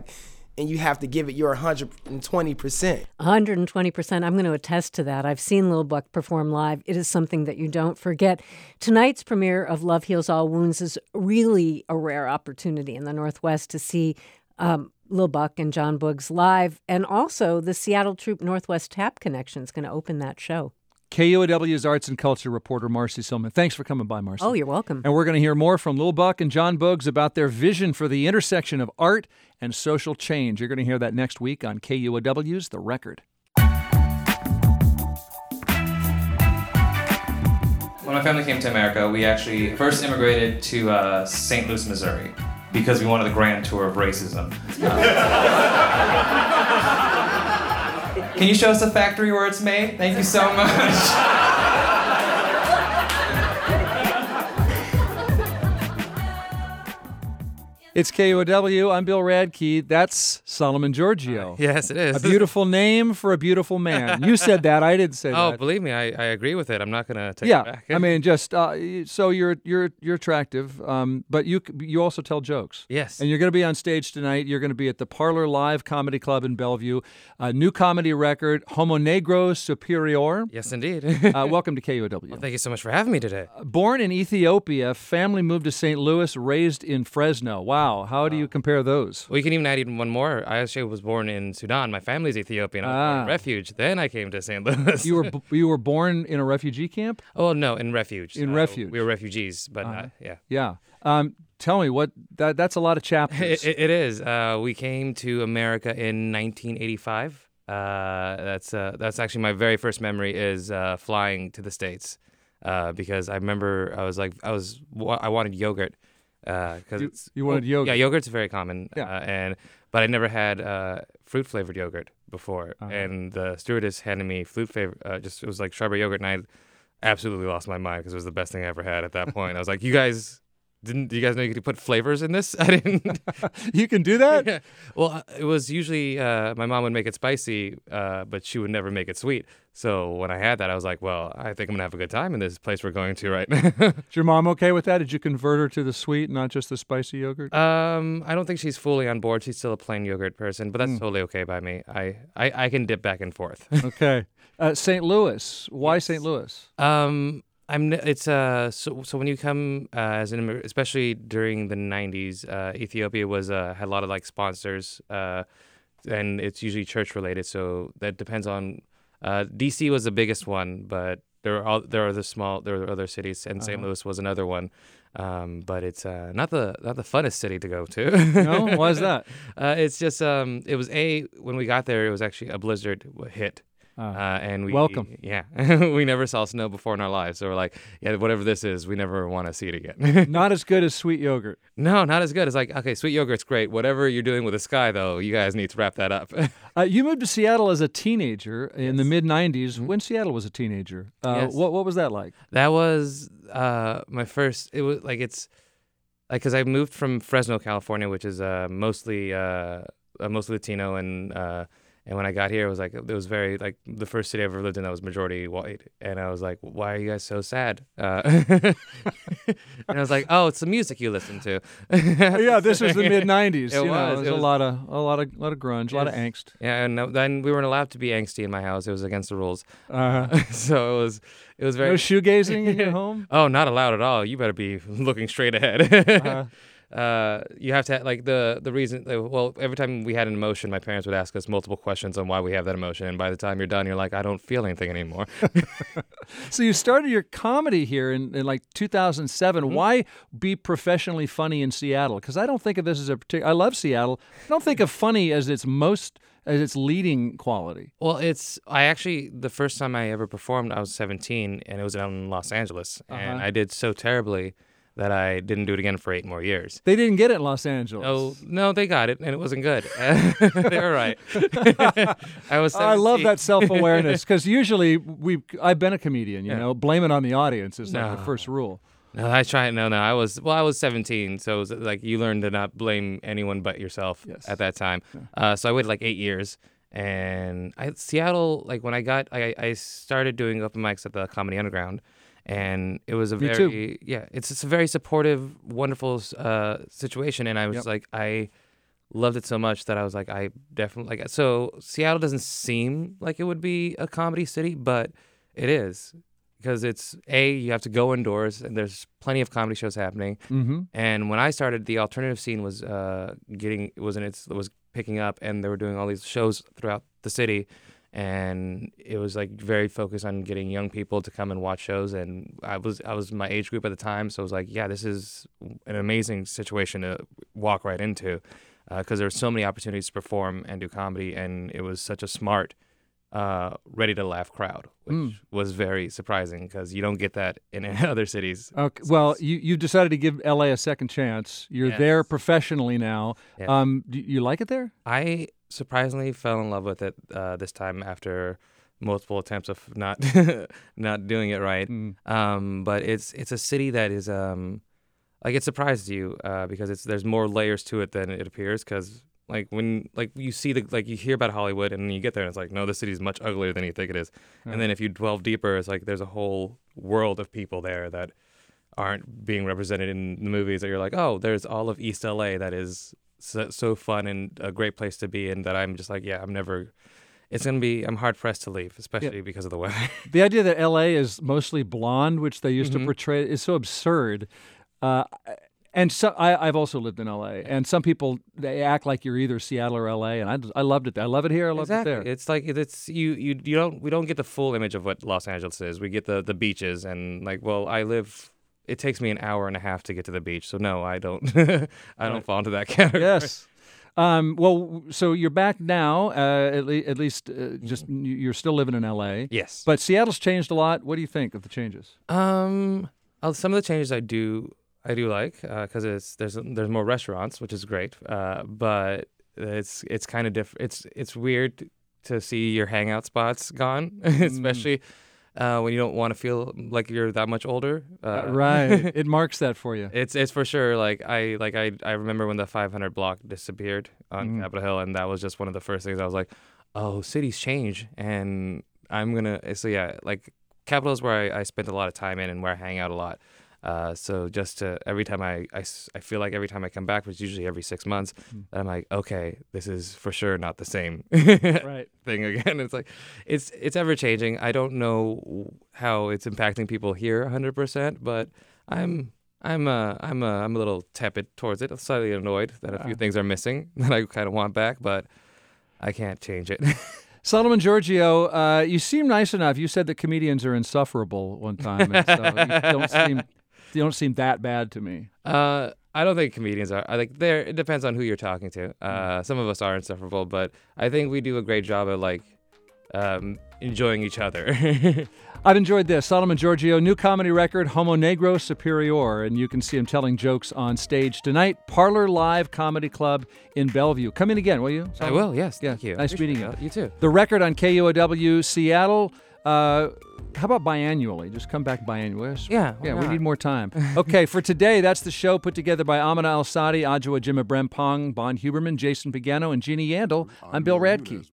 and you have to give it your one hundred twenty percent. one hundred twenty percent. I'm going to attest to that. I've seen Lil Buck perform live. It is something that you don't forget. Tonight's premiere of Love Heals All Wounds is really a rare opportunity in the Northwest to see um, Lil Buck and John Boog's live. And also the Seattle troupe Northwest Tap Connection is going to open that show. K U O W's arts and culture reporter Marcy Silman. Thanks for coming by, Marcy. Oh, you're welcome. And we're going to hear more from Lil Buck and John Boog's about their vision for the intersection of art and social change. You're going to hear that next week on K U O W's The Record. When my family came to America, we actually first immigrated to uh, Saint Louis, Missouri, because we wanted the grand tour of racism. Uh, Can you show us a factory where it's made? Thank you so much. It's K U O W. I'm Bill Radke. That's Solomon Giorgio. Uh, yes, it is. A beautiful name for a beautiful man. You said that. I didn't say oh, that. Oh, believe me, I, I agree with it. I'm not going to take yeah, it back. I mean, just uh, so you're you're you're attractive, um, but you you also tell jokes. Yes. And you're going to be on stage tonight. You're going to be at the Parlor Live Comedy Club in Bellevue. A new comedy record, Homo Negro Superior. Yes, indeed. uh, welcome to K U O W. Well, thank you so much for having me today. Uh, born in Ethiopia, family moved to Saint Louis, raised in Fresno. Wow. How do you compare those? Well, you can even add even one more. I actually was born in Sudan. My family's Ethiopian. I was born in Ah. refuge. Then I came to Saint Louis. You were you were born in a refugee camp? Oh, no, in refuge. In Uh, refuge. We were refugees, but Uh-huh. uh, yeah. Yeah. Um, tell me, what that that's a lot of chapters. It, it is. Uh, we came to America in nineteen eighty-five. Uh, that's uh, that's actually my very first memory is uh, flying to the States uh, because I remember I was like I was I wanted yogurt because You- it's you wanted well, yogurt. Yeah, yogurt's very common. Yeah. Uh, and but I never had uh, fruit flavored yogurt before, Uh-huh. and the stewardess handed me fruit flavor. Uh, just it was like strawberry yogurt, and I absolutely lost my mind because it was the best thing I ever had at that point. I was like, you guys. Didn't do you guys know you could put flavors in this? I didn't. You can do that? Yeah. Well, uh, it was usually uh, my mom would make it spicy, uh, but she would never make it sweet. So when I had that, I was like, well, I think I'm gonna have a good time in this place we're going to right now. Is your mom okay with that? Did you convert her to the sweet, not just the spicy yogurt? um, I don't think she's fully on board. She's still a plain yogurt person, but that's Mm. totally okay by me. I, I, I can dip back and forth. Okay. Uh, Saint Louis. Why Saint Louis? Um, I'm. n- It's uh. So so when you come uh, as an immigrant, especially during the nineties, uh, Ethiopia was uh, had a lot of like sponsors, uh, and it's usually church related. So that depends on. Uh, D C was the biggest one, but there are all, there are other small there are other cities, and Saint Uh-huh. Louis was another one. Um, but it's uh, not the not the funnest city to go to. No? Why is that? Uh, it's just um, it was a when we got there, it was actually a blizzard w- hit. Uh, and we welcome. Yeah, we never saw snow before in our lives, so we're like, yeah, whatever this is, we never want to see it again. Not as good as sweet yogurt. No, not as good. It's like, okay, sweet yogurt's great. Whatever you're doing with the sky, though, you guys need to wrap that up. Uh, you moved to Seattle as a teenager in the mid nineties. When Seattle was a teenager, uh, Yes. what what was that like? That was uh, my first. It was like it's like because I moved from Fresno, California, which is uh, mostly uh, uh, mostly Latino, and uh, and when I got here, it was like it was very like the first city I ever lived in that was majority white, and I was like, why are you guys so sad? Uh, and I was like, oh, it's the music you listen to. Yeah, this was the mid nineties. It you know, was. There's It a was- lot of a lot of lot of grunge, a lot of Yes. angst. Yeah, and uh, then we weren't allowed to be angsty in my house. It was against the rules. Uh-huh. so it was, it was very No shoegazing in your home? Oh, not allowed at all. You better be looking straight ahead. Uh-huh. uh, you have to like the the reason. uh, Well, every time we had an emotion, my parents would ask us multiple questions on why we have that emotion, and by the time you're done, you're like, I don't feel anything anymore. So you started your comedy here in, in like two thousand seven. Mm-hmm. Why be professionally funny in Seattle? Because I don't think of this as a particular. I love Seattle. I don't think of funny as its most as its leading quality. Well, it's I actually the first time I ever performed, I was seventeen, and it was out in Los Angeles, and Uh-huh. I did so terribly that I didn't do it again for eight more years. They didn't get it in Los Angeles. Oh no, they got it, and it wasn't good. They were right. I was. I love seventeen. that self-awareness because usually we I've been a comedian, you Yeah. know, blame it on the audience is like the No. first rule. No, I tried. No, no, I was well. I was seventeen, so it was like you learn to not blame anyone but yourself Yes. at that time. Uh, so I waited like eight years, and I Seattle. Like when I got, I, I started doing open mics at the Comedy Underground, and it was a Me very too. yeah. It's it's a very supportive, wonderful uh, situation, and I was Yep. like I. loved it so much that I was like, I definitely like. So Seattle doesn't seem like it would be a comedy city, but it is. Because it's A, you have to go indoors, and there's plenty of comedy shows happening. Mm-hmm. And when I started, the alternative scene was uh, getting was in its was picking up, and they were doing all these shows throughout the city, and it was like very focused on getting young people to come and watch shows. And I was I was my age group at the time, so I was like, yeah, this is an amazing situation to walk right into, because uh, there were so many opportunities to perform and do comedy, and it was such a smart. Uh, ready to laugh crowd, which mm. was very surprising because you don't get that in other cities. Okay. Well, you you decided to give L A a second chance. You're yes. there professionally now. Yes. Um, do you like it there? I surprisingly fell in love with it uh, this time after multiple attempts of not not doing it right. Mm. Um, but it's it's a city that is um, like it surprises you uh, because it's there's more layers to it than it appears because. Like when, like you see the, like you hear about Hollywood, and then you get there, and it's like, no, the city's much uglier than you think it is. Yeah. And then if you delve deeper, it's like there's a whole world of people there that aren't being represented in the movies. That you're like, oh, there's all of East L A that is so, so fun and a great place to be, and that I'm just like, yeah, I'm never. It's gonna be. I'm hard pressed to leave, especially yeah. because of the weather. The idea that L A is mostly blonde, which they used mm-hmm. to portray, is so absurd. Uh, And so I, I've also lived in L A, and some people they act like you're either Seattle or L A, and I, I loved it. I love it here. I love exactly. it there. It's like it's you you you don't we don't get the full image of what Los Angeles is. We get the the beaches and like well I live. It takes me an hour and a half to get to the beach, so no, I don't. I don't right. fall into that category. Yes. Um, well, so you're back now. Uh, at, le- at least, uh, just you're still living in L A. Yes. But Seattle's changed a lot. What do you think of the changes? Um, some of the changes I do. I do like because uh, it's there's there's more restaurants, which is great. Uh, but it's it's kind of different. It's it's weird to see your hangout spots gone, especially mm. uh, when you don't want to feel like you're that much older. Uh, uh, right, it marks that for you. It's it's for sure. Like I like I I remember when the five hundred block disappeared on mm. Capitol Hill, and that was just one of the first things I was like, oh, cities change, and I'm gonna. So yeah, like Capitol is where I, I spent a lot of time in and where I hang out a lot. Uh, so just to every time I, I, I feel like every time I come back, which is usually every six months, mm. I'm like, okay, this is for sure not the same right. thing again. It's like, it's it's ever changing. I don't know how it's impacting people here one hundred percent, but I'm I'm uh, I'm uh, I'm a little tepid towards it. I'm slightly annoyed that a few things are missing that I kind of want back, but I can't change it. Solomon Giorgio, uh, you seem nice enough. You said that comedians are insufferable one time, and so you don't seem. You don't seem that bad to me. Uh, I don't think comedians are. I think there. It depends on who you're talking to. Uh, some of us are insufferable, but I think we do a great job of like um, enjoying each other. I've enjoyed this. Solomon Giorgio, new comedy record, Homo Negro Superior, and you can see him telling jokes on stage tonight. Parlor Live Comedy Club in Bellevue. Come in again, will you, Solomon? I will, yes. Yeah. Thank you. Nice Appreciate meeting you. You. You too. The record on K U O W Seattle. Uh, how about biannually? Just come back biannually. Yeah. Yeah, not? we need more time. Okay, for today, that's the show put together by Amina Al-Sadi, Adjoa Jima Brempong, Bon Huberman, Jason Pagano, and Jeannie Yandel. I'm Bill Radke.